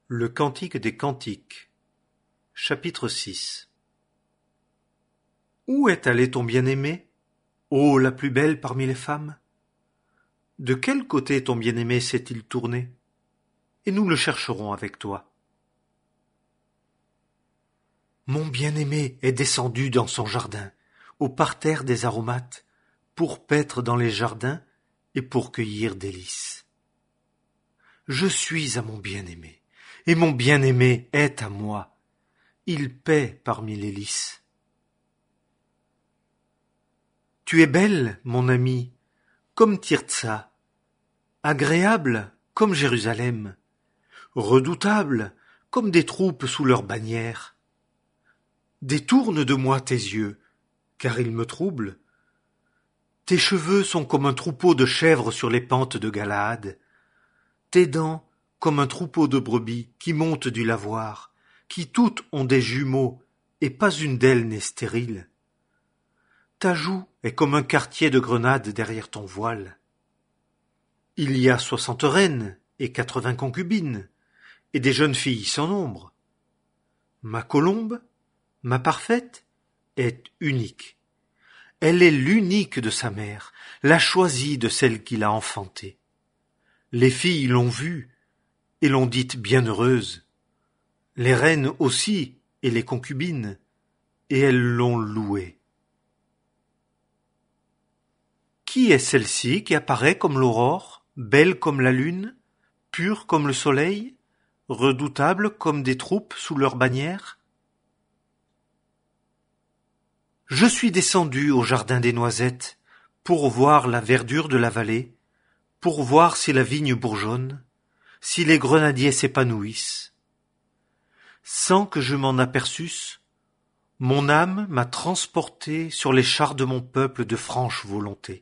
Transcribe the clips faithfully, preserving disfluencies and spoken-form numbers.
Le Cantique des Cantiques, chapitre six. Où est allé ton bien-aimé, ô la plus belle parmi les femmes? De quel côté ton bien-aimé s'est-il tourné? Et nous le chercherons avec toi. Mon bien-aimé est descendu dans son jardin, au parterre des aromates, pour paître dans les jardins et pour cueillir des lys. Je suis à mon bien-aimé, et mon bien-aimé est à moi. Il paît parmi les lys. Tu es belle, mon ami, comme Tirzah, agréable comme Jérusalem, redoutable comme des troupes sous leur bannière. Détourne de moi tes yeux, car ils me troublent. Tes cheveux sont comme un troupeau de chèvres sur les pentes de Galaad, tes dents comme un troupeau de brebis qui montent du lavoir, qui toutes ont des jumeaux, et pas une d'elles n'est stérile. Ta joue est comme un quartier de grenade derrière ton voile. Il y a soixante reines et quatre-vingts concubines, et des jeunes filles sans nombre. Ma colombe, ma parfaite, est unique. Elle est l'unique de sa mère, la choisie de celle qui l'a enfantée. Les filles l'ont vue et l'ont dite bienheureuse. Les reines aussi et les concubines, et elles l'ont louée. Qui est celle-ci qui apparaît comme l'aurore, belle comme la lune, pure comme le soleil, redoutable comme des troupes sous leur bannière? Je suis descendu au jardin des noisettes pour voir la verdure de la vallée, pour voir si la vigne bourgeonne, si les grenadiers s'épanouissent. Sans que je m'en aperçusse, mon âme m'a transporté sur les chars de mon peuple de franche volonté.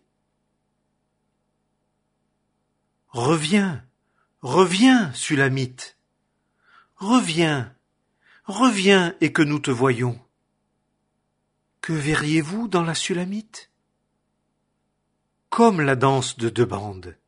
Reviens, reviens, Sulamite. Reviens, reviens et que nous te voyions. Que verriez-vous dans la Sulamite? Comme la danse de deux bandes.